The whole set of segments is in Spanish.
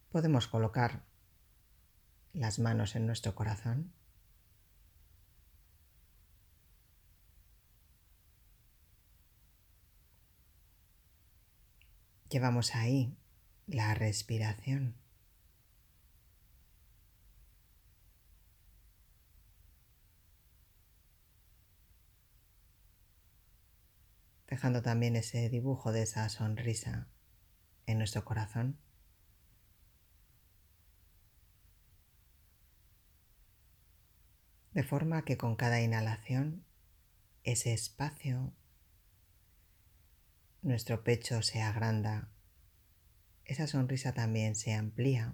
podemos colocar las manos en nuestro corazón. Llevamos ahí la respiración. Dejando también ese dibujo de esa sonrisa en nuestro corazón. De forma que con cada inhalación, ese espacio, nuestro pecho se agranda, esa sonrisa también se amplía.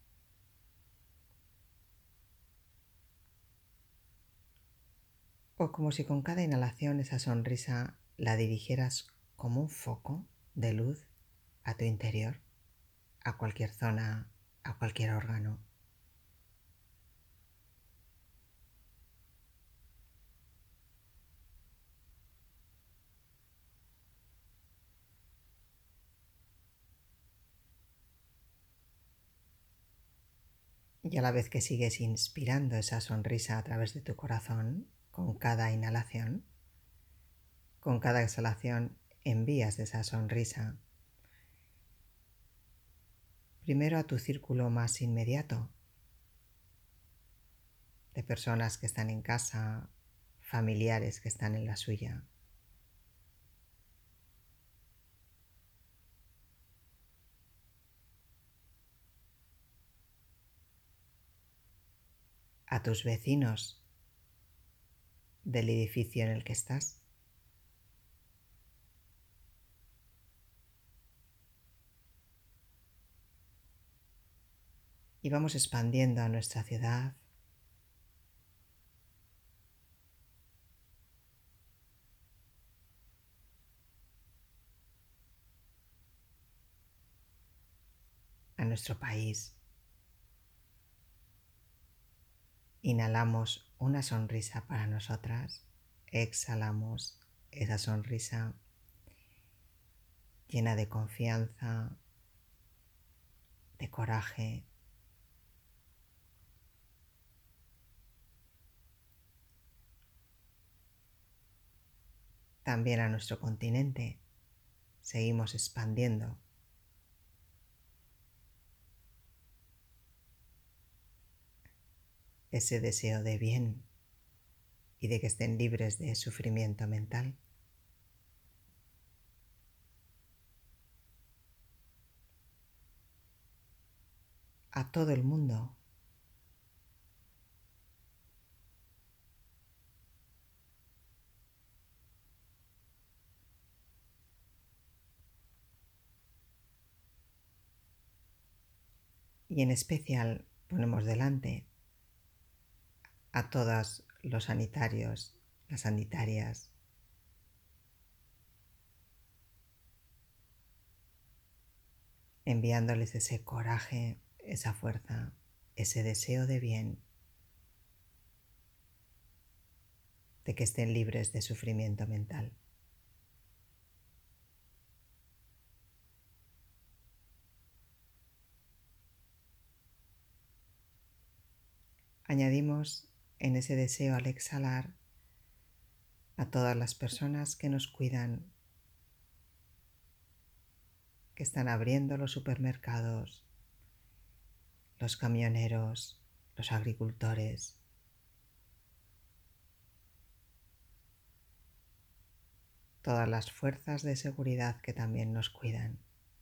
O como si con cada inhalación esa sonrisa la dirigieras como un foco de luz a tu interior, a cualquier zona, a cualquier órgano. Y a la vez que sigues inspirando esa sonrisa a través de tu corazón, con cada inhalación, con cada exhalación envías esa sonrisa primero a tu círculo más inmediato, de personas que están en casa, familiares que están en la suya. A tus vecinos del edificio en el que estás. Y vamos expandiendo a nuestra ciudad, a nuestro país. Inhalamos una sonrisa para nosotras, exhalamos esa sonrisa llena de confianza, de coraje. También a nuestro continente seguimos expandiendo ese deseo de bien y de que estén libres de sufrimiento mental. A todo el mundo. Y en especial ponemos delante a todos los sanitarios, las sanitarias, enviándoles ese coraje, esa fuerza, ese deseo de bien, de que estén libres de sufrimiento mental. Añadimos en ese deseo al exhalar a todas las personas que nos cuidan, que están abriendo los supermercados, los camioneros, los agricultores, todas las fuerzas de seguridad que también nos cuidan.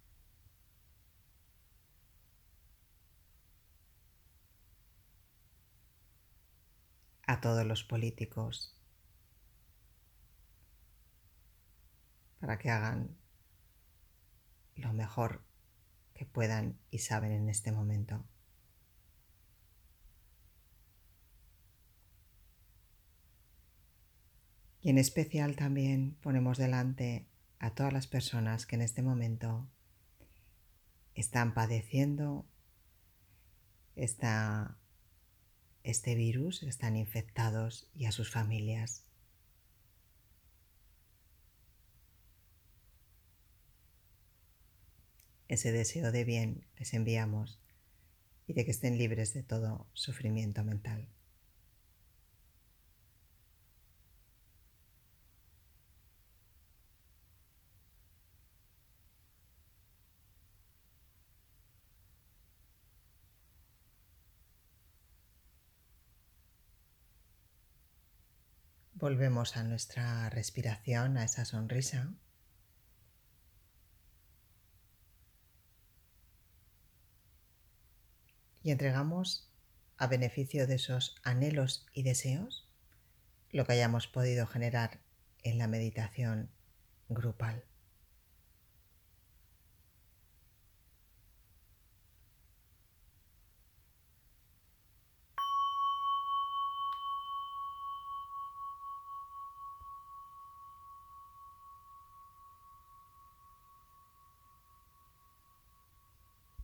A todos los políticos, para que hagan lo mejor que puedan y saben en este momento. Y en especial también ponemos delante a todas las personas que en este momento están padeciendo este virus, están infectados, y a sus familias. Ese deseo de bien les enviamos y de que estén libres de todo sufrimiento mental. Volvemos a nuestra respiración, a esa sonrisa. Y entregamos a beneficio de esos anhelos y deseos lo que hayamos podido generar en la meditación grupal.